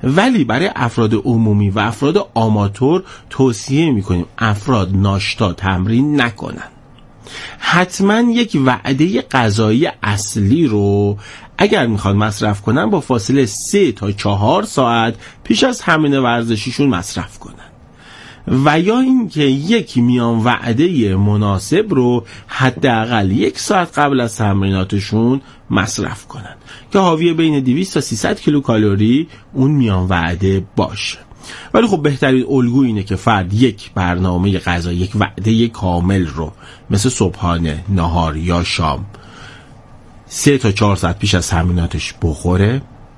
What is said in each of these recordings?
ولی برای افراد عمومی و افراد آماتور توصیه میکنیم افراد ناشتا تمرین نکنن. حتما یک وعده غذایی اصلی رو اگر میخواد مصرف کنن با فاصله 3 تا 4 ساعت پیش از تمرین ورزشیشون مصرف کنن، و یا اینکه یک میان وعده مناسب رو حداقل 1 ساعت قبل از تمریناتشون مصرف کنن که حاوی بین 200 تا 300 کیلوکالری اون میان وعده باشه. ولی خب بهترین الگو اینه که فرد یک برنامه غذایی، یک وعده کامل رو مثل صبحانه، نهار یا شام 3 تا 4 ساعت پیش از تمریناتش بخوره.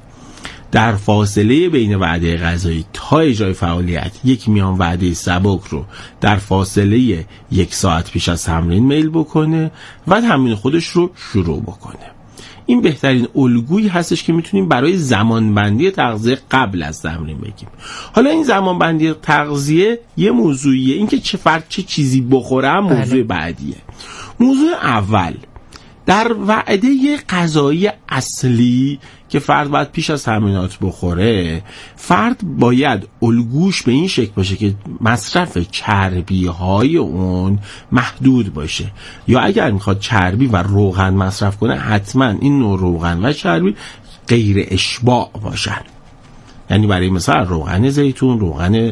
در فاصله بین وعده غذایی تا اجرای فعالیت یک میان وعده سبک رو در فاصله 1 ساعت پیش از تمرین میل بکنه و تمرین خودش رو شروع بکنه. این بهترین الگویی هستش که میتونیم برای زمانبندی تغذیه قبل از تمرین بگیم. حالا این زمانبندی تغذیه یه موضوعیه، این که چه فرد چه چیزی بخوره هم موضوع بعدیه. موضوع اول، در وعده غذایی اصلی که فرد باید پیش از تمرینات بخوره، فرد باید الگوش به این شکل باشه که مصرف چربی های اون محدود باشه، یا اگر میخواد چربی و روغن مصرف کنه حتما این نوع روغن و چربی غیر اشباع باشن. یعنی برای مثلا روغن زیتون، روغن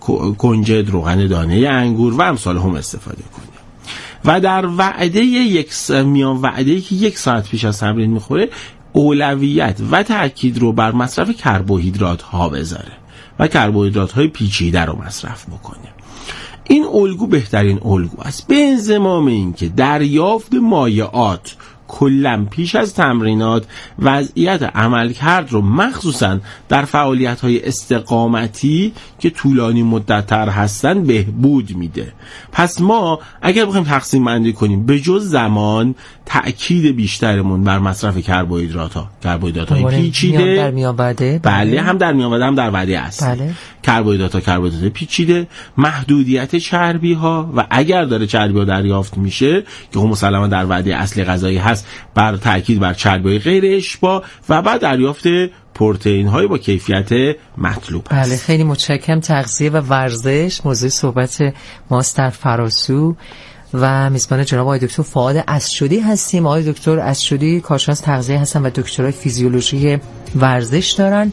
کنجد، روغن دانه انگور و امثال هم استفاده کنه. و در وعده میان وعده‌ای که 1 ساعت پیش از تمرین میخوره اولویت و تأکید رو بر مصرف کربوهیدرات ها بذاره و کربوهیدرات های پیچیده رو مصرف بکنه. این الگو بهترین الگو است، به انضمام این که دریافت مایعات کلاً پیش از تمرینات وضعیت عملکرد رو مخصوصاً در فعالیت‌های استقامتی که طولانی مدت‌تر هستن بهبود میده. پس ما اگر بخوایم تقسیم بندی کنیم، به جز زمان تأکید بیشترمون بر مصرف کربوهیدرات‌های پیچیده در میان وعده، بله، هم در میان وعده هم در وعده اصلی، بله. کربوهیدرات پیچیده، محدودیت چربی‌ها و اگر داره چربی‌ها دریافت میشه که هم مسلماً در وعده اصلی غذایی هست، بر تأکید بر چربی‌های غیر اشباع و بعد دریافت پروتئین‌های با کیفیت مطلوب است. بله، خیلی متشکرم. تغذیه و ورزش موضوع صحبت ماست در فراسو و میزبان جناب آقای دکتر فؤاد اسجدی هستیم. آقای دکتر اسجدی کارشناس تغذیه هستن و دکترای فیزیولوژی ورزش دارن.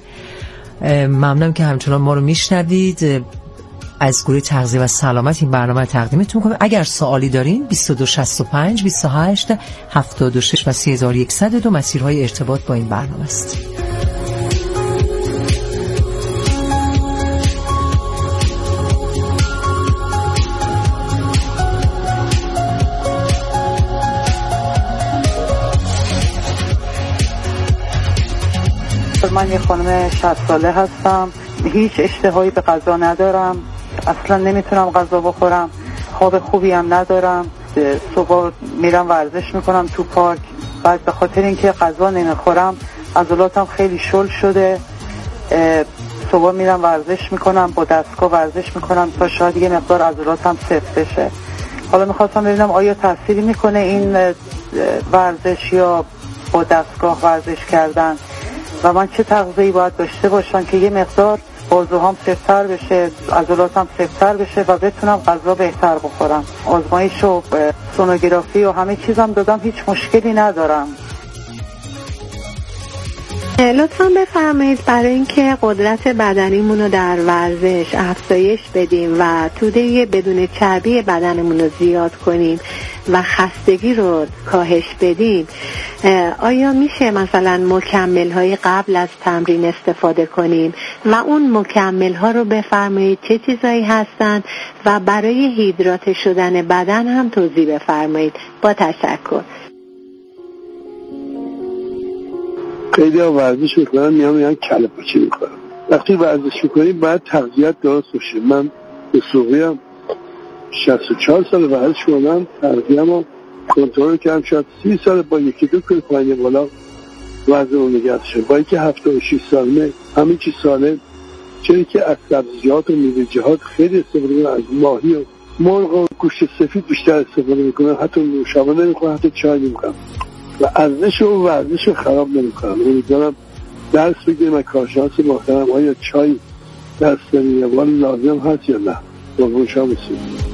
ممنونم که همچنان ما رو میشنوید. از گروه تغذیه و سلامت این برنامه تقدیمتون کنم. اگر سوالی دارین 2265 28 76 و 3102 مسیرهای ارتباط با این برنامه است. من یه خانم 60 ساله هستم، هیچ اشتهایی به غذا ندارم، اصلا نمیتونم غذا بخورم، خواب خوبی هم ندارم، صبح میرم ورزش میکنم تو پارک، بعد به خاطر اینکه غذا نمیخورم عضلاتم خیلی شل شده، صبح میرم ورزش میکنم، با دستگاه ورزش میکنم تا شاید یه مقدار عضلاتم سفت بشه. حالا میخواستم ببینم آیا تأثیری میکنه این ورزش یا با دستگاه ورزش کردن و من چه تغذیه‌ای باید داشته باشم که یه مقدار بازوهام سفت‌تر بشه، عضلاتم سفت‌تر بشه و بتونم غذا بهتر بخورم. آزمایش و سونوگرافی و همه چیزم دادم، هیچ مشکلی ندارم. لطفاً بفرمایید برای اینکه قدرت بدنیمون رو در ورزش افزایش بدیم و توده بدون چربی بدنمون رو زیاد کنیم و خستگی رو کاهش بدیم، آیا میشه مثلا مکمل‌های قبل از تمرین استفاده کنیم و اون مکمل‌ها رو بفرمایید چه چیزایی هستن و برای هیدراته شدن بدن هم توضیح بفرمایید. با تشکر. خیلی ها ورزش میکنن میان کله پاچه میکنن. وقتی ورزش میکنی باید تغذیت درست باشه. من به صوبیم 64 سال ورزش کردم، تغذیه‌مو کنترل کردم، شاید 30 سال با 1-2 کیلو پایین بالا وزنم نگه داشتم. با اینکه 76 سالمه همه چیز سالم، چرا که از سبزیجات و میوه‌جات خیلی استفاده میکنم، از ماهی و مرغ و گوشت سفید بیشتر استفاده میکنم، حتی نوشابه نمیخورم، حتی چای نمیخورم و ارزش و ورزش رو خراب نمیکنم. امیدوارم درس بگیریم از کارشناس محترم آیا چای دستنی لازم هست یا نه. قربون شما بسید.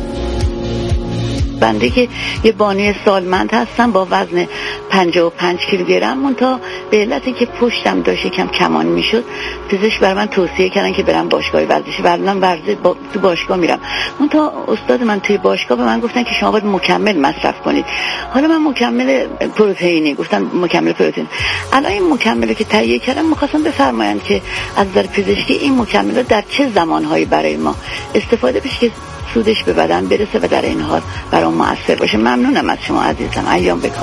بنده که یه بانی سالمند هستم با وزن 55 کیلوگرم، منتها به علتی که پشتم داشت یکم کمان میشد پزشک برای من توصیه کردن که برم باشگاه ورزشی. بعدم تو باشگاه میرم، منتها استاد من توی باشگاه به من گفتن که شما باید مکمل مصرف کنید. حالا من مکمل پروتئینی گفتن مکمل پروتئین. الان این مکملی که تهیه کردم می‌خواستم بفرمایند که از نظر پزشکی این مکمل در چه زمانهایی برای ما استفاده بشه که سودش به بدن برسه و در این حال برام مؤثر باشه. ممنونم از شما عزیزم. ایام بکن.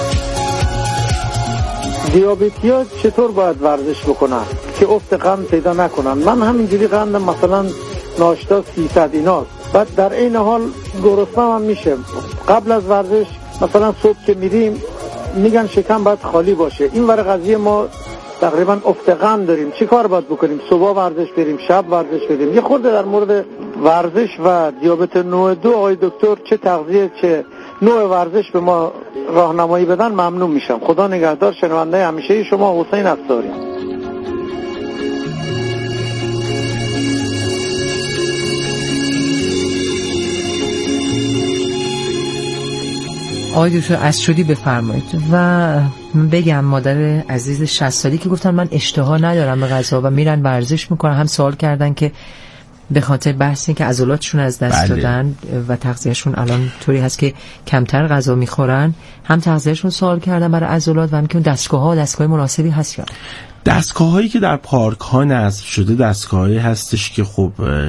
دیابتی‌ها چطور باید ورزش بکنن که افت قند پیدا نکنن؟ من همینجوری قندم مثلا ناشتا 300 ایناست، بعد در این حال گرسنه‌ام هم میشه. قبل از ورزش مثلا صبح که میریم میگن شکم باید خالی باشه. این ور قضیه ما تقریبا افت قند داریم. چی کار باید بکنیم؟ صبح ورزش بریم، شب ورزش بریم؟ یه خورده در مورد ورزش و دیابت نوع 2 آقای دکتر چه تغذیه چه نوع ورزش به ما راهنمایی بدن ممنون میشم. خدا نگهدار. شنونده همیشه شما حسین افساری. آقای دکتر اسشدی بفرمایید. و بگم مادر عزیز 60 سالی که گفتن من اشتها ندارم به غذا و میرن ورزش میکنن، هم سوال کردن که به خاطر بحثی که عضلاتشون از دست دادن و تغذیهشون الان طوری هست که کمتر غذا میخورن، هم تغذیهشون سوال کردن برای عضلات و هم که دستگاه مناسبی هست یا دستگاه هایی که در پارک ها نصب شده دستگاهایی هستش که خب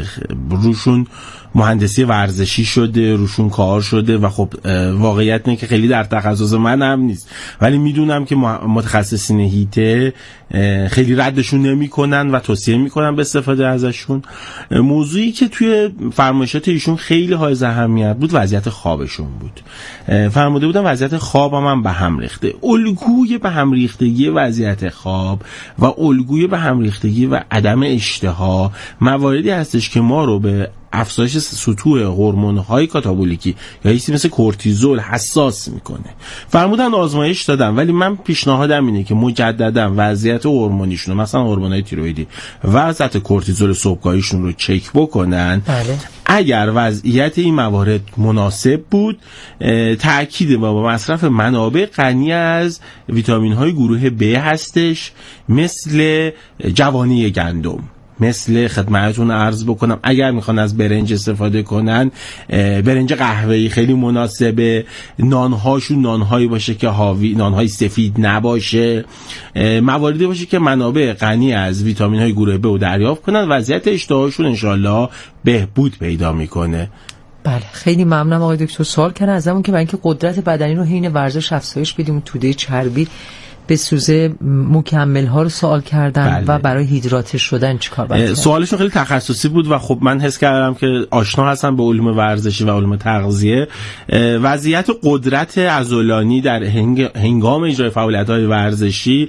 روشون مهندسی ورزشی شده، روشون کار شده و خب واقعیت اینه که خیلی در تخصص من هم نیست، ولی میدونم که متخصصین هیته خیلی ردشون نمیکنن و توصیه میکنن به استفاده ازشون. موضوعی که توی فرمایشات ایشون خیلی حائز اهمیت بود وضعیت خوابشون بود. فرموده بودن وضعیت خوابم هم به هم ریخته. الگوی به هم ریختگی وضعیت خواب و الگوی به هم ریختگی و عدم اشتها مواردی هستش که ما رو به افزایش سطوح هورمون‌های کاتابولیکی یا چیزی مثل کورتیزول حساس میکنه. فرمودن آزمایش دادن، ولی من پیشنهادم اینه که مجددا وضعیت هورمونیشون مثلا هورمونای تیروئیدی و وضعیت کورتیزول صبحگاهیشون رو چک بکنن. بله. اگر وضعیت این موارد مناسب بود تأکید با مصرف منابع غنی از ویتامین‌های گروه B هستش، مثل جوانی گندم، مثل خدمتتون عرض بکنم اگر میخوان از برنج استفاده کنن برنج قهوه‌ای خیلی مناسبه. نانهاشون نانهایی باشه که حاوی نانهای سفید نباشه، مواردی باشه که منابع غنی از ویتامین‌های گروه B رو دریافت کنن، وضعیت اشتهاشون انشالله بهبود پیدا میکنه. بله خیلی ممنونم آقای دکتر. سوال کردن ازمون که برای اینکه قدرت بدنی رو حین ورزش افزایش بدیم توده چربی به سوزه مکمل ها رو سوال کردن. بله. و برای هیدراته شدن چیکار باید کرد؟ سوالشون خیلی تخصصی بود و خب من حس کردم که آشنا هستم به علوم ورزشی و علوم تغذیه. وضعیت قدرت عضلانی در هنگام اجرای فعالیت‌های ورزشی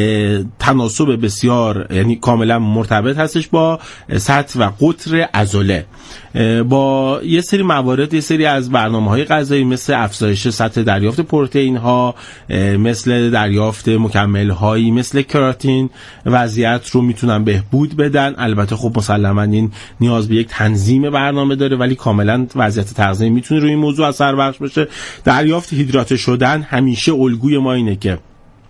تناسب بسیار یعنی کاملا مرتبط هستش با سطح و قطر عضله، با یه سری موارد، یه سری از برنامه‌های غذایی مثل افزایش سطح دریافت پروتئین ها، مثل دریافت مکمل هایی مثل کراتین وضعیت رو میتونن بهبود بدن. البته خب مسلماً این نیاز به یک تنظیم برنامه داره، ولی کاملا وضعیت تغذیه میتونه روی این موضوع اثر بخش باشه. دریافت هیدراته شدن همیشه الگوی ما اینه که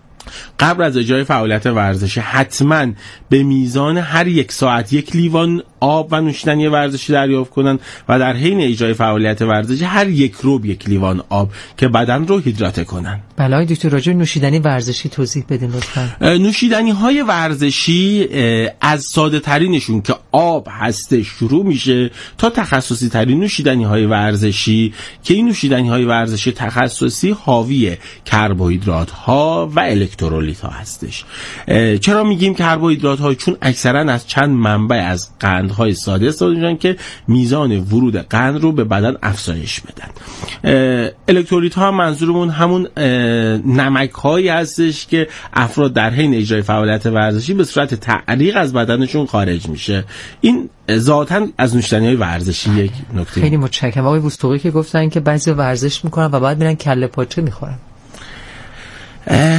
قبل از اجرای فعالیت ورزشی حتما به میزان هر 1 ساعت 1 لیوان آب و نوشیدنی ورزشی دریافت کنن و در حین اجرای فعالیت ورزشی هر 1 ربع 1 لیوان آب که بدن رو هیدراته کنن. بله دکتر راجع به نوشیدنی ورزشی توضیح بدین لطفاً. نوشیدنی های ورزشی از ساده ترینشون که آب هسته شروع میشه تا تخصصی ترین نوشیدنی های ورزشی که این نوشیدنی های ورزشی تخصصی حاوی کربوهیدرات ها و الکترولیت ها هستش. چرا میگیم کربوهیدرات ها؟ چون اکثرا از چند منبع از قندهای ساده استفاده میشن که میزان ورود قند رو به بدن افزایش بدن. الکترولیت ها منظورمون همون نمک هایی هستش که افراد در حین اجرای فعالیت ورزشی به صورت تعریق از بدنشون خارج میشه. این ذاتاً از نوشیدنی های ورزشی یک نکته. خیلی متشکرم. آقای وستوقی که گفتن که بعضی ورزش میکنن و بعد میرن کله پاچه میخورن.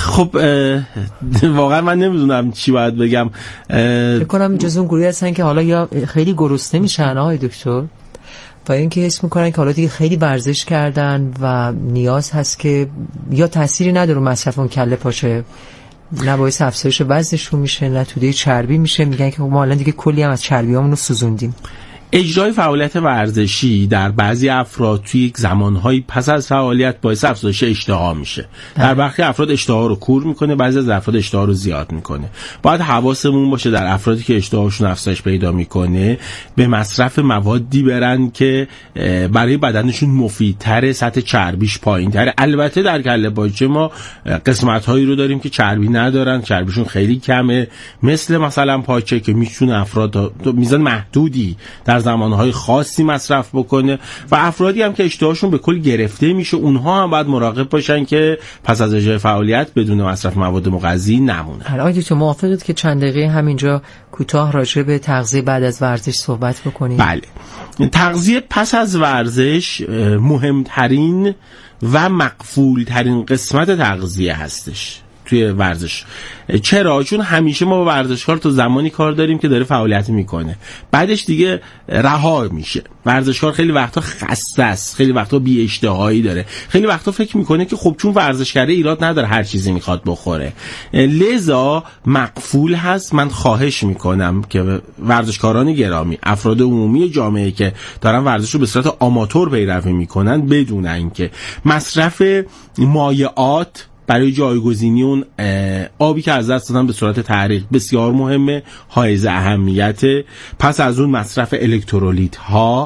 خب واقعا من نمیدونم چی باید بگم. فکر کنم جز اون گروهی هستن که حالا یا خیلی گرسنه میشن آقای دکتر و اینکه حس میکنن که حالا دیگه خیلی ورزش کردن و نیاز هست که یا تأثیری نداره مصرف اون کله پاچه، نه باعث افزایش وزنشون میشه نه توده چربی میشه، میگن که ما الان دیگه کلی هم از چربیامون رو سوزوندیم. اجرای فعالیت ورزشی در بعضی افراد توی یک زمانهایی پس از فعالیت باعث افزایش اشتها میشه. در برخی افراد اشتها رو کور میکنه، بعضی از افراد اشتها رو زیاد میکنه. باید حواسمون باشه در افرادی که اشتهاشون افزایش پیدا میکنه به مصرف موادی برن که برای بدنشون مفیدتره، سطح چربیش پایینتره. البته در کله پاچه ما قسمت‌هایی رو داریم که چربی ندارن، چربیشون خیلی کمه، مثلا پاچه که میتونه افراد میزان محدودی در زمانهای خاصی مصرف بکنه و افرادی هم که اشتهاشون به کل گرفته میشه اونها هم باید مراقب باشن که پس از اجرای فعالیت بدون مصرف مواد مغذی نمونن. حالا تو موافقید که چند دقیقه همینجا کوتاه راجع به تغذیه بعد از ورزش صحبت بکنیم؟ بله. تغذیه پس از ورزش مهمترین و مقفول ترین قسمت تغذیه هستش توی ورزش. چرا؟ چون همیشه ما با ورزشکار تو زمانی کار داریم که داره فعالیت میکنه، بعدش دیگه رها میشه. ورزشکار خیلی وقتا خسته است، خیلی وقتا بی اشتهایی داره، خیلی وقتا فکر میکنه که خب چون ورزش کرده ایراد نداره هر چیزی میخواد بخوره. لذا مقفول هست. من خواهش میکنم که ورزشکاران گرامی، افراد عمومی جامعه که دارن ورزش رو به صورت آماتور پیروی میکنن بدونن که مصرف مایعات برای جایگزینی اون آبی که از دست دادن به صورت تحریق بسیار مهمه، حائز اهمیته. پس از اون مصرف الکترولیت ها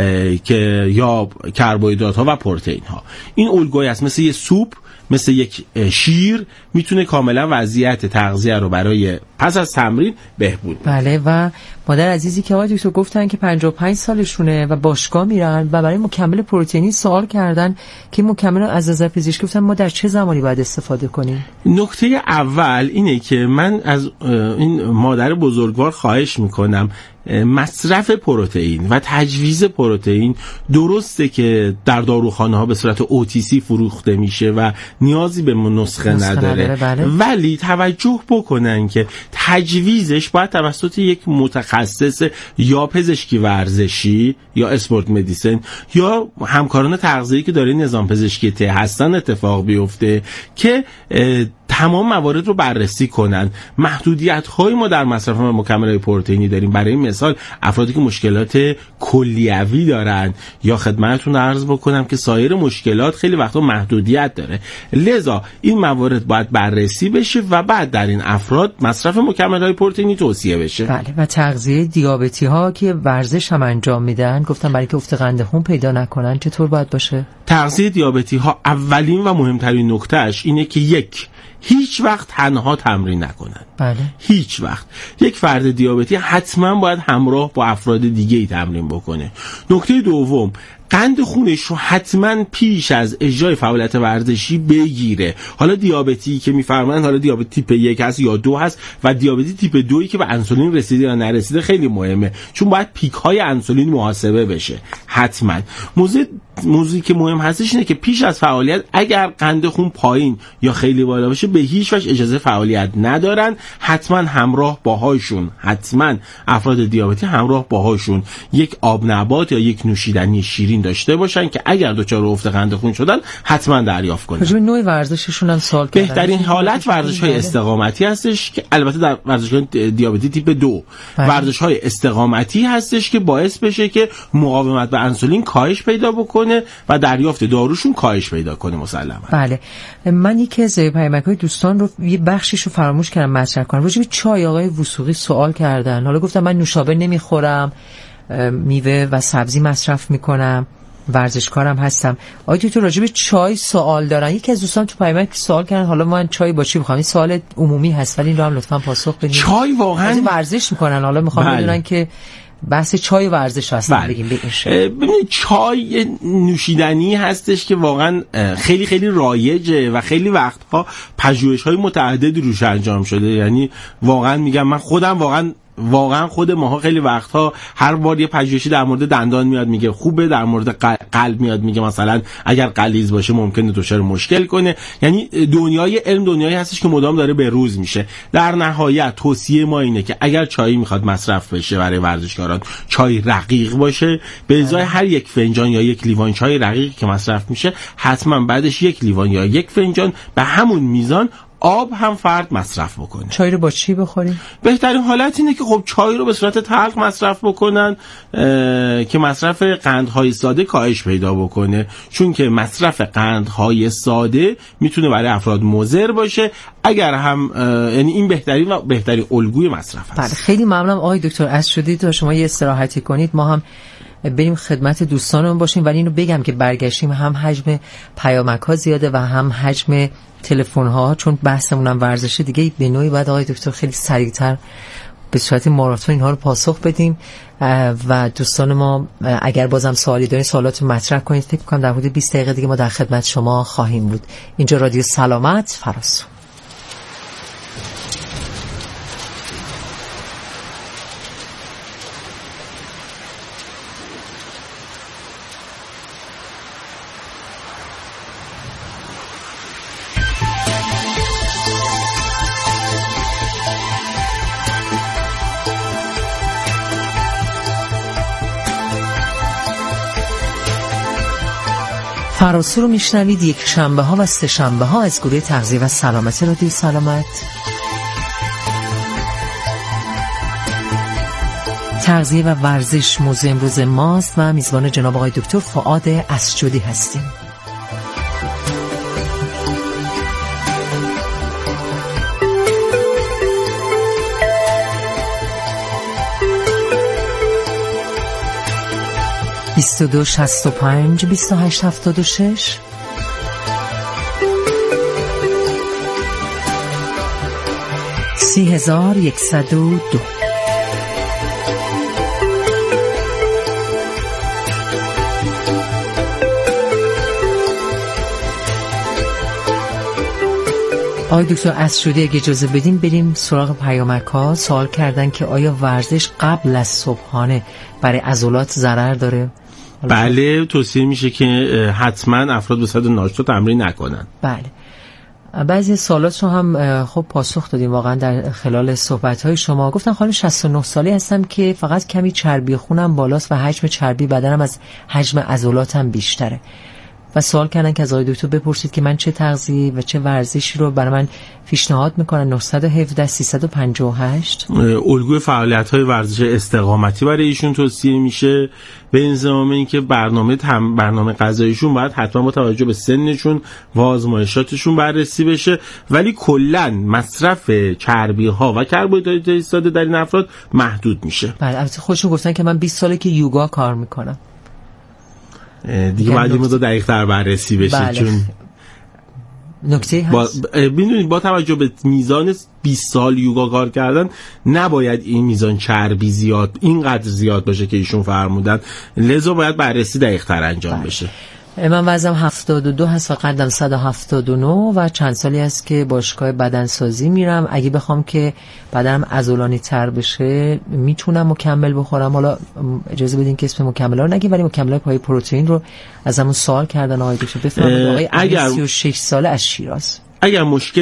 که یا کربوهیدرات ها و پروتئین ها، این الگویی است. مثل یه سوپ، مثل یک شیر، میتونه کاملا وضعیت تغذیه رو برای پس از تمرین بهبود بده. بله. و مادر عزیزی که آقای دکتر گفتن که 55 سالشونه و باشگاه میرن و برای مکمل پروتئینی سوال کردن که مکمل از نظر پزشکی گفتن ما در چه زمانی باید استفاده کنیم؟ نکته اول اینه که من از این مادر بزرگوار خواهش میکنم مصرف پروتئین و تجویز پروتئین، درسته که در داروخانه ها به صورت OTC فروخته میشه و نیازی به نسخه نداره، بله. ولی توجه بکنن که تجویزش باید توسط یک متخصص یا پزشکی ورزشی یا اسپورت مدیسن یا همکاران تغذیه‌ای که داره نظام پزشکی ته هستن اتفاق بیفته که تمام موارد رو بررسی کنن. محدودیت‌های ما در مصرف مکمل‌های پروتئینی داریم. برای مثال افرادی که مشکلات کلیوی دارن یا خدمتتون عرض بکنم که سایر مشکلات خیلی وقتا محدودیت داره، لذا این موارد باید بررسی بشه و بعد در این افراد مصرف مکمل‌های پروتئینی توصیه بشه. بله. و تغذیه دیابتی‌ها که ورزش هم انجام میدن گفتم برای که افت قند خون پیدا نکنن چطور باید باشه؟ تغذیه دیابتی‌ها اولین و مهمترین نکتهش اینه که هیچ وقت تنها تمرین نکنن. بله. هیچ وقت. یک فرد دیابتی حتما باید همراه با افراد دیگه ای تمرین بکنه. نکته دوم، قند خونش رو حتما پیش از اجرای فعالیت ورزشی بگیره. حالا دیابتی که میفرمایند حالا دیابت تیپ 1 هست یا 2 هست و دیابتی تیپ 2 که به انسولین رسیده یا نرسیده خیلی مهمه، چون باید پیک های انسولین محاسبه بشه. حتما موضوعی که مهم هستش اینه که پیش از فعالیت اگر قند خون پایین یا خیلی بالا باشه به هیچ وجه اجازه فعالیت ندارن. حتما همراه باهاشون، حتما افراد دیابتی همراه باهاشون یک آب نبات یا یک نوشیدنی شیرین داشته باشن که اگر دچار افت قند خون شدن حتما دریافت کنن. راجع به نوع ورزششون هم سوال کردن. بهترین حالت ورزش‌های استقامتی هستش که البته در ورزش‌های دیابتی تیپ 2 ورزش‌های استقامتی هستش که باعث بشه که مقاومت به انسولین کاهش پیدا بکنه و دریافت داروشون کاهش پیدا کنه مسلماً. بله. من یکی از پیامک‌های دوستان رو یه بخشیش رو فراموش کردم مطرح کنم. راجع به چای آقای وثوقی سوال کردن. حالا گفتم من نوشابه نمیخورم، میوه و سبزی مصرف میکنم، ورزشکارم هستم. آیا تو راجع به چای سوال دارن؟ یکی از دوستان تو پیامک سوال کردن حالا من چای با چی بخورم؟ این سوال عمومی هست ولی این رو هم لطفاً پاسخ بدید. چای واقعا ورزش میکنن، حالا میخوام بدونن که بحث چای و ورزش هست. بگیم ببینید چای نوشیدنی هستش که واقعا خیلی خیلی رایجه و خیلی وقتها پژوهش‌های متعددی روش انجام شده. یعنی واقعا میگم من خودم واقعا واقعا خود ماها خیلی وقتها هر بار یه پژوهشی در مورد دندان میاد میگه خوبه، در مورد قلب میاد میگه مثلا اگر غلیظ باشه ممکنه دچار مشکل کنه. یعنی دنیای علم دنیایی هستش که مدام داره به روز میشه. در نهایت توصیه ما اینه که اگر چای میخواد مصرف بشه برای ورزشکاران، چای رقیق باشه. به ازای هر یک فنجان یا یک لیوان چای رقیقی که مصرف میشه، حتما بعدش یک لیوان یا یک فنجان به همون میزان آب هم فرد مصرف بکنه. چای رو با چی بخوریم؟ بهترین حالت اینه که خب چای رو به صورت تلخ مصرف بکنن که مصرف قندهای ساده کاهش پیدا بکنه، چون که مصرف قندهای ساده میتونه برای افراد مضر باشه. اگر هم یعنی این بهترین الگوی مصرف است. بله، خیلی ممنونم آقای دکتر اسجدی. تا شما یه استراحتی کنید، ما هم بریم خدمت دوستانمون باشیم. ولی اینو بگم که برگشتیم هم حجم پیامک‌ها زیاده و هم حجم تلفن‌ها، چون بحثمون هم ورزشه دیگه. به نوعی باید آقای دکتر خیلی سریعتر به صورت ماراتون اینها رو پاسخ بدیم و دوستان ما اگر بازم سوالی دارین سوالات مطرح کنید. فکر می‌کنم در حدود 20 دقیقه دیگه ما در خدمت شما خواهیم بود. اینجا رادیو سلامت فراسو. فراسو رو میشنوید. یک شنبه ها و سه شنبه ها از گروه تغذیه و سلامت رادیو سلامت. تغذیه و ورزش موضوع امروز ماست و میزبان جناب آقای دکتر فؤاد اسجدی هستیم. (22 65 28 76) (30,102) آقای دکتر اسجدی اگه اجازه بدیم بریم سراغ پیامک‌ها. سوال کردن که آیا ورزش قبل از صبحانه برای عضلات ضرر داره؟ بله، توصیه میشه که حتما افراد به صورت ناشتا تمرین نکنن. بله، بعضی سوالات رو هم خب پاسخ دادیم واقعا در خلال صحبت‌های شما. گفتن خانم 69 ساله هستم که فقط کمی چربی خونم بالاست و حجم چربی بدنم از حجم عضلاتم بیشتره و سوال کردن که از آقای دکتر بپرسید که من چه تغذیه و چه ورزشی رو برای من پیشنهاد میکنن. 917 358 الگوی فعالیت‌های ورزش استقامتی برای ایشون توصیه میشه، به انضمام اینکه برنامه غذاییشون باید حتما با توجه به سنشون و آزمایشاتشون بررسی بشه، ولی کلاً مصرف چربی‌ها و کربوهیدرات ساده در این افراد محدود میشه. بله، البته خودشون گفتن که من 20 ساله که یوگا کار میکنم. دیگه باید این موضوع دقیق‌تر بررسی بشه. بله. چون نکته هست ببینید با توجه به میزان 20 سال یوگا کار کردن نباید این میزان چربی اینقدر زیاد باشه که ایشون فرمودن، لذا باید بررسی دقیق‌تر انجام بشه. من وزنم 72 هست و قدم 179 و چند سالی است که باشگاه بدنسازی میرم. اگه بخوام که بدنم عضلانی تر بشه میتونم مکمل بخورم؟ حالا اجازه بدین که اسم مکمل‌ها رو نگیم، ولی مکمل‌های پای پروتئین رو از همون سوال کردن آقای دکتر. بفرمایید. آقای اگر 36 ساله از شیراز. اگر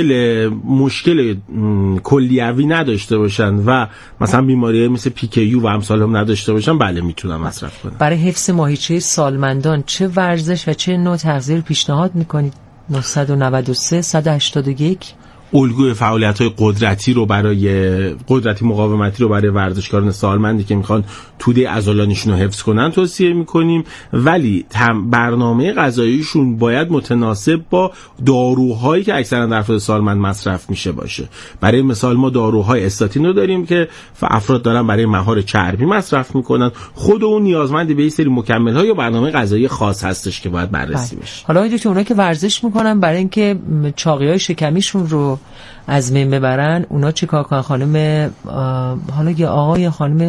مشکل کلیوی نداشته باشن و مثلا بیماری مثل پیکیو و امثال هم نداشته باشن، بله میتونم مصرف کنم. برای حفظ ماهیچه سالمندان چه ورزش و چه نوع تغذیه پیشنهاد میکنید؟ 993 181 الگوی فعالیت‌های قدرتی مقاومتی رو برای ورزشکاران سالمندی که میخوان توده عضلانیشون رو حفظ کنن توصیه میکنیم، ولی برنامه غذاییشون باید متناسب با داروهایی که اکثرا در افراد سالمند مصرف میشه باشه. برای مثال ما داروهای استاتین رو داریم که افراد دارن برای مهار چربی مصرف میکنن. خود اون نیازمند به این سری مکمل‌ها یا برنامه غذایی خاص هستش که باید بررسی بشه. حالا اینجا اونایی که ورزش میکنن برای اینکه چاقی‌های شکمیشون رو از بین ببرن، اونا چیکار کنن؟ خانم حالا یه آقای خانم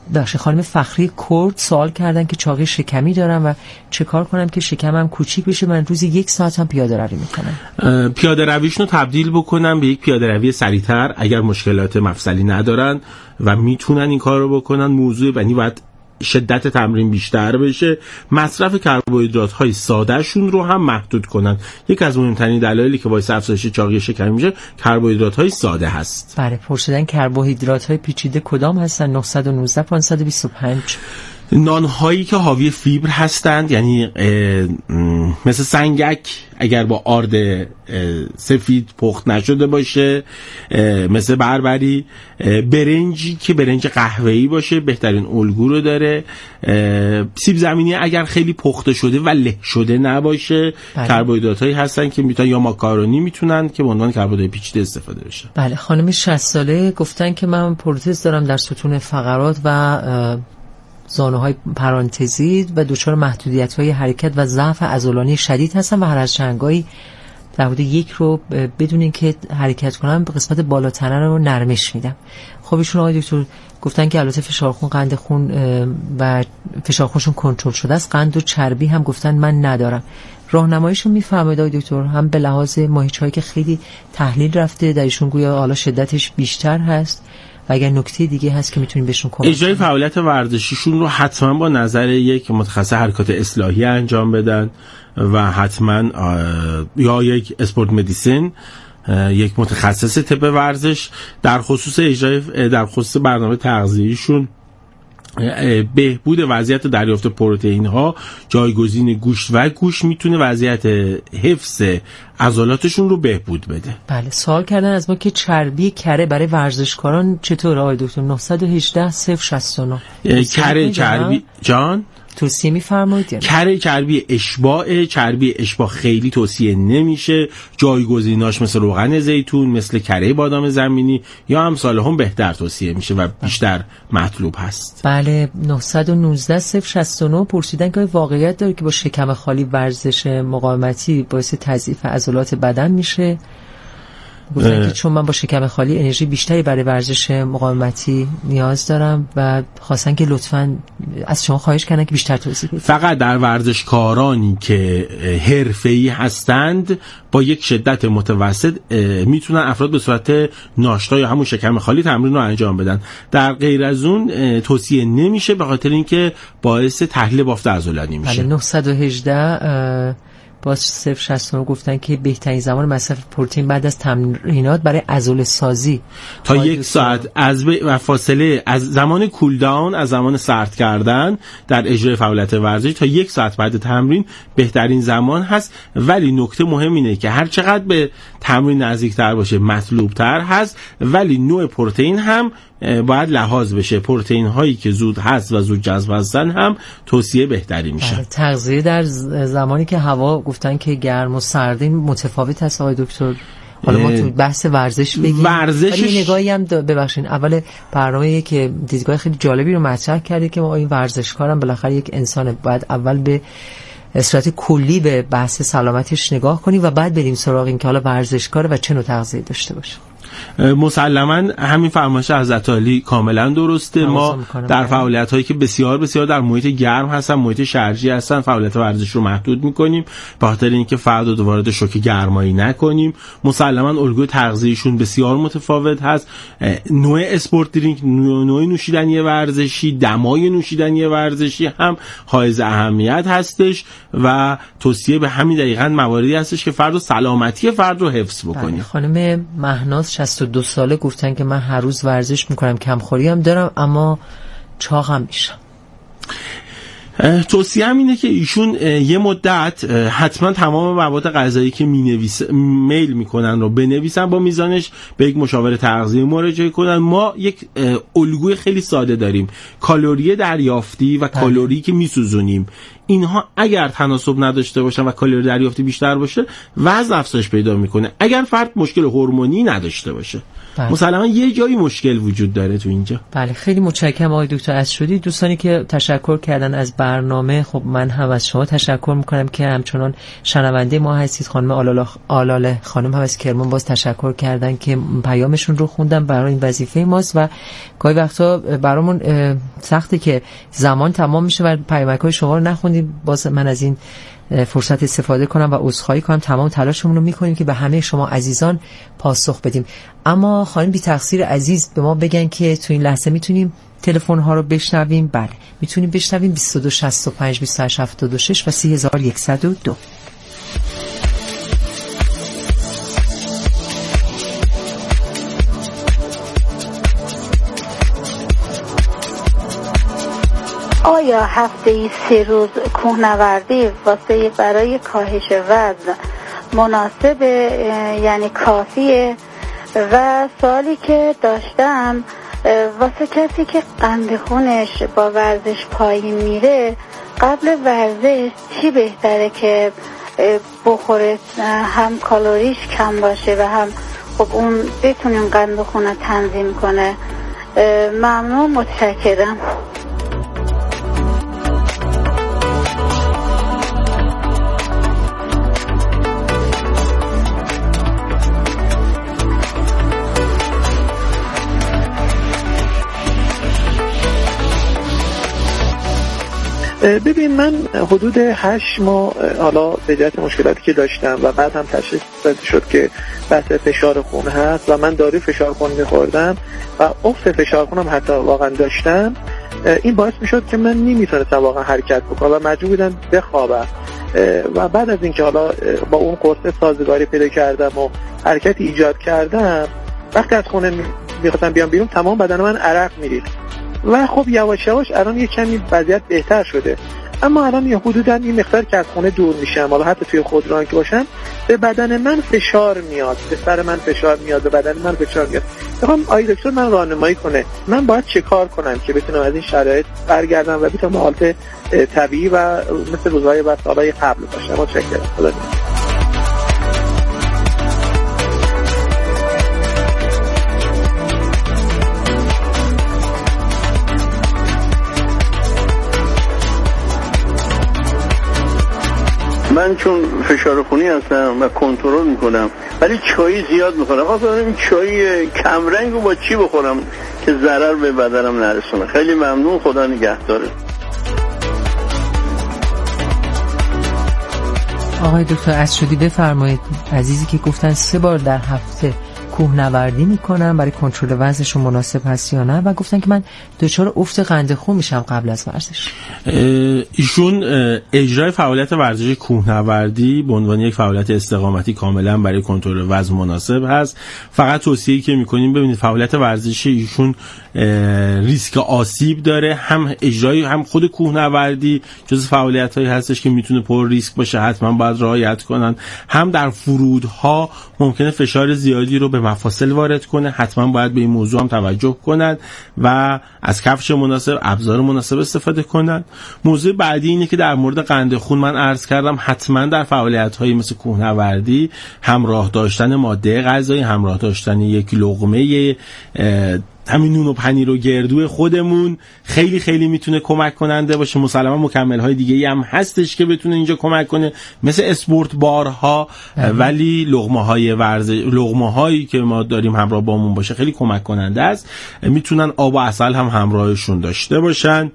خانم فخری کرد سوال کردن که چاقی شکمی دارم و چه کار کنم که شکمم کوچیک بشه. من روزی 1 ساعت هم پیاده روی میکنم. پیاده رویشون رو تبدیل بکنم به یک پیاده روی سریعتر اگر مشکلات مفصلی ندارن و میتونن این کار رو بکنن. موضوع بنی باید شدت تمرین بیشتر بشه. مصرف کربوهیدرات های ساده شون رو هم محدود کنن. یک از مهمترین دلایلی که باعث افزایش چاقی شکمی میشه کربوهیدرات های ساده هست. بله، پرسیدن کربوهیدرات های پیچیده کدام هستن؟ 919 525. نان هایی که حاوی فیبر هستند، یعنی مثل سنگک اگر با آرد سفید پخت نشده باشه، مثل بربری، برنجی که برنج قهوه‌ای باشه بهترین الگو رو داره، سیب زمینی اگر خیلی پخته شده و له شده نباشه. کربوهیدرات هایی هستن که میتونن، یا ماکارونی میتونن که به عنوان کربوهیدرات پیچیده استفاده بشه. بله، خانم 60 ساله گفتن که من پروتز دارم در ستون فقرات و زانوهای پرانتزی و دچار محدودیت‌های حرکت و ضعف عضلانی شدید هستم و هر از چندگاهی در حدود 1 رو بدون اینکه حرکت کنم به قسمت بالا تنه رو نرمش میدم. خب ایشون آقای دکتر گفتن که البته فشار خون، قند خون و فشار خونشون کنترل شده است. قند و چربی هم گفتن من ندارم. راهنماییشون میفهمید آقای دکتر؟ هم به لحاظ ماهیچه‌ای که خیلی تحلیل رفته در ایشون گویا حالا شدتش بیشتر هست و اگر نکته دیگه هست که میتونیم بهشون کمک کنیم. اجرای فعالیت ورزشیشون رو حتما با نظر یک متخصص حرکات اصلاحی انجام بدن و حتما یا یک اسپورت مدیسین، یک متخصص طب ورزش در خصوص برنامه تغذیه‌ایشون، بهبود وضعیت دریافت پروتئین ها، جایگزین گوشت و گوشت میتونه وضعیت حفظ عضلاتشون رو بهبود بده. بله، سوال کردن از ما که چربی کره برای ورزشکاران چطور آقای دکتر؟ 918 069. کره چربی جان توصیه می‌فرمایید؟ کره چربی اشباع خیلی توصیه نمیشه. جایگزیناش مثل روغن زیتون، مثل کره بادام زمینی یا امثال هم بهتر توصیه میشه و بیشتر مطلوب هست. بله، 919 069 پرسیدن که واقعیت داره که با شکم خالی ورزش مقاومتی باعث تضعیف عضلات بدن میشه؟ گفتن که چون من با شکم خالی انرژی بیشتری برای ورزش مقاومتی نیاز دارم و خواستن که لطفاً از شما خواهش کردن که بیشتر توضیح بدید. فقط در ورزشکارانی که حرفه‌ای هستند با یک شدت متوسط میتونن افراد به صورت ناشتا یا همون شکم خالی تمرین رو انجام بدن. در غیر از اون توصیه نمیشه به خاطر اینکه باعث تحلیل بافت عضلانی میشه. بله، 918 باز 069 گفتن که بهترین زمان مصرف پروتئین بعد از تمرینات برای عضله سازی تا 1 ساعت و فاصله از زمان کول داون، از زمان سرد کردن در اجرای فعالیت ورزشی تا 1 ساعت بعد تمرین بهترین زمان هست. ولی نکته مهم اینه که هر چقدر به تمرین نزدیکتر باشه مطلوب تر هست، ولی نوع پروتئین هم باید لحاظ بشه. پروتئین هایی که زود هست و زود جذب هستن هم توصیه بهتری میشه. تغذیه در زمانی که هوا گفتن که گرم و سرد متفاوت هست آقای دکتر. حالا ما تو بحث ورزش بگیم، ولی نگاهی هم ببخشین اول برنامه‌ای که دیدگاه خیلی جالبی رو مطرح کردید که ما این ورزشکارم بالاخره یک انسانه، باید اول به صورت کلی به بحث سلامتیش نگاه کنیم و بعد بریم سراغ این که حالا ورزشکار و چه نوع تغذیه داشته باشه. مسلماً همین فرمایش حضرت عالی کاملا درسته. ما در فعالیت هایی که بسیار بسیار در محیط گرم هستن، محیط شرجی هستن، فعالیت ورزش رو محدود میکنیم به خاطر اینکه فرد رو وارد شوک گرمایی نکنیم. مسلماً الگوی تغذیهشون بسیار متفاوت هست. نوع اسپورت درینک، نوع نوشیدنی ورزشی، دمای نوشیدنی ورزشی هم حائز اهمیت هستش و توصیه به همین دقیقاً مواردی هستش که فرد و سلامتی فرد رو حفظ بکنیم. خانم مهناز 62 ساله گفتن که من هر روز ورزش میکنم، کمخوری هم دارم اما چاق هم میشم. توصیه هم اینه که ایشون یه مدت حتما تمام مواد غذایی که میل میکنن رو بنویسن، با میزانش به یک مشاور تغذیه مراجعه کنن. ما یک الگوی خیلی ساده داریم: کالری دریافتی و کالری که میسوزونیم. اینها اگر تناسب نداشته باشن و کالری دریافتی بیشتر باشه وزن افزایش پیدا میکنه. اگر فرد مشکل هورمونی نداشته باشه مسلما یه جایی مشکل وجود داره تو اینجا. بله خیلی متشکرم آقای دکتر اسجدی. دوستانی که تشکر کردن از برنامه، خب من هم از شما تشکر میکنم که همچنان شنونده ما هستید. خانم آلاله خانم هم از کرمان باز تشکر کردن که پیامشون رو خوندم، برای این وظیفه ماست و گاهی وقتا برامون سخته که زمان تمام میشه و پیامک‌های شما رو نخوندیم. باز من از این فرصت استفاده کنم و عذرخواهی کنم. تمام تلاشمون رو میکنیم که به همه شما عزیزان پاسخ بدیم. اما خانم بی تقصیر عزیز به ما بگن که تو این لحظه میتونیم تلفن ها رو بشنویم؟ بله میتونیم بشنویم. 2265 2876 و 3102. آیا هفته‌ای 3 روز کوهنوردی واسه برای کاهش وزن مناسبه، یعنی کافیه؟ و سوالی که داشتم واسه کسی که قند خونش با ورزش پایین میره، قبل ورزش چی بهتره که بخوره هم کالریش کم باشه و هم خب اون بتونیم قند خون تنظیم کنه؟ ممنون، متشکرم. ببین من حدود 8 ماه حالا به جهت مشکلاتی که داشتم و بعد هم تشخیص داده شد که بحث فشار خون هست و من داروی فشار خون می‌خوردم و افت فشار خونم حتی واقعا داشتم. این باعث می‌شد که من نمی‌تونستم واقعا حرکت بکنم و مجبور بودم بخوابم و بعد از اینکه حالا با اون قرص سازگاری پیدا کردم و حرکت ایجاد کردم، وقتی از خونه می‌خواستم بیام بیرون تمام بدن من عرق می‌ریخت و خب یواش یواش الان یه کمی وضعیت بهتر شده. اما الان یه حدوداً این مقدار که از خونه دور میشم، حالا حتی توی خودران که باشم، به بدن من فشار میاد، به سر من فشار میاد، به بدن من فشار میاد. میخوام آقای دکتر من راهنمایی کنه من باید چه کار کنم که بتونم از این شرایط برگردم و بتونم به حالت طبیعی و مثل روزهای و سالهای قبل باشم. متشکرم. خدا نگهدار. من چون فشار خونی هستم و کنترل میکنم ولی چای زیاد میخورم. خواستم این چای کمرنگ رو با چی بخورم که ضرر به بدنم نرسونه؟ خیلی ممنون، خدا نگهداره. آقای دکتر اسجدی بفرمایید. عزیزی که گفتن 3 بار در هفته کوهنوردی میکنم، برای کنترل وزنشون مناسب هست یا نه؟ و گفتن که من دچار افت قند خون میشم قبل از ورزش. ایشون اجرای فعالیت ورزشی کوهنوردی به عنوان یک فعالیت استقامتی کاملا برای کنترل وزن مناسب هست. فقط توصیه‌ای که میکنیم ببینید فعالیت ورزشی ایشون ریسک آسیب داره، هم اجرای هم خود کوهنوردی جز فعالیت‌هایی هستش که میتونه پر ریسک باشه، حتما باید رعایت کنن. هم در فرودها ممکنه فشار زیادی رو به مفاصل وارد کنه، حتما باید به این موضوع هم توجه کنن و از کفش مناسب، ابزار مناسب استفاده کنن. موضوع بعدی اینه که در مورد قند خون من عرض کردم حتما در فعالیت‌هایی مثل کوهنوردی همراه داشتن ماده غذایی، همراه داشتن یک لقمه همین نون و پنیر و گردو خودمون خیلی خیلی میتونه کمک کننده باشه. مسلما مکمل‌های دیگه‌ای هم هستش که بتونه اینجا کمک کنه مثل اسپورت بارها، ولی لقمه‌هایی که ما داریم همراه بامون باشه خیلی کمک کننده است. میتونن آب و عسل هم همراهشون داشته باشن.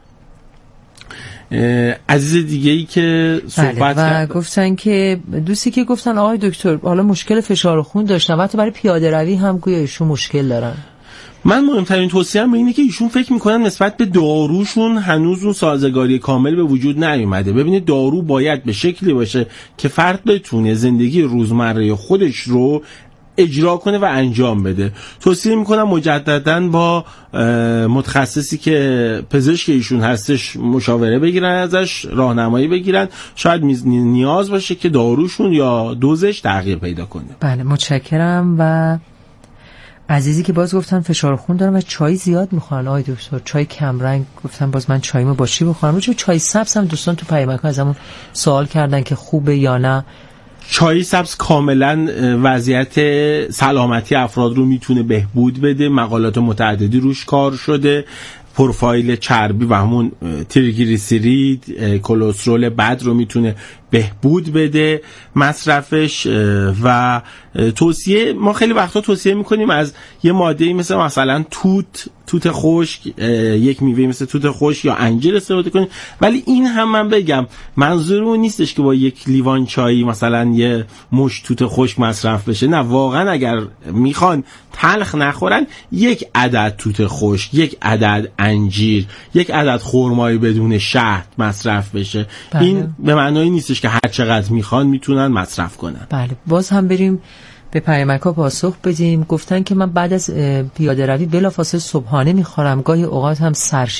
عزیز دیگه‌ای که صحبت کرد و گفتن که دوستی که گفتن آقای دکتر حالا مشکل فشار خون داشتن، حتی برای پیاده روی هم گویا ایشون مشکل دارن. من مهمترین توصیه‌ام اینه که ایشون فکر میکنن نسبت به داروشون هنوز اون سازگاری کامل به وجود نیومده. ببینید دارو باید به شکلی باشه که فرد بتونه زندگی روزمره خودش رو اجرا کنه و انجام بده. توصیه میکنم مجدداً با متخصصی که پزشک ایشون هستش مشاوره بگیرن، ازش راهنمایی بگیرن. شاید نیاز باشه که داروشون یا دوزش تغییر پیدا کنه. بله متشکرم. و عزیزی که باز گفتن فشار خون دارم و چای زیاد میخورن آقای دکتر، چای کم رنگ، گفتن باز من چایمو با چی بخورم؟ چای سبز هم دوستان تو پیامک ازمون سوال کردن که خوبه یا نه. چای سبز کاملا وضعیت سلامتی افراد رو میتونه بهبود بده، مقالات متعددی روش کار شده، پروفایل چربی و همون تریگلیسیرید، کلسترول بد رو میتونه بهبود بده مصرفش. و توصیه ما خیلی وقتا توصیه میکنیم از یه ماده‌ای مثلا توت خشک، یک میوه مثل توت خشک یا انجیر استفاده کنیم، ولی این هم من بگم منظور اون نیستش که با یک لیوان چای مثلا یه مش توت خشک مصرف بشه، نه، واقعا اگر میخوان تلخ نخورن یک عدد توت خشک، یک عدد انجیر، یک عدد خرمای بدون شهد مصرف بشه. بله. این به معنای نیستش که هر چقدر میخوان میتونن مصرف کنن. بله. باز هم بریم به پیامک‌ها پاسخ بدیم. گفتن که من بعد از پیاده روی بلافاصله صبحانه میخورم، گاهی اوقات هم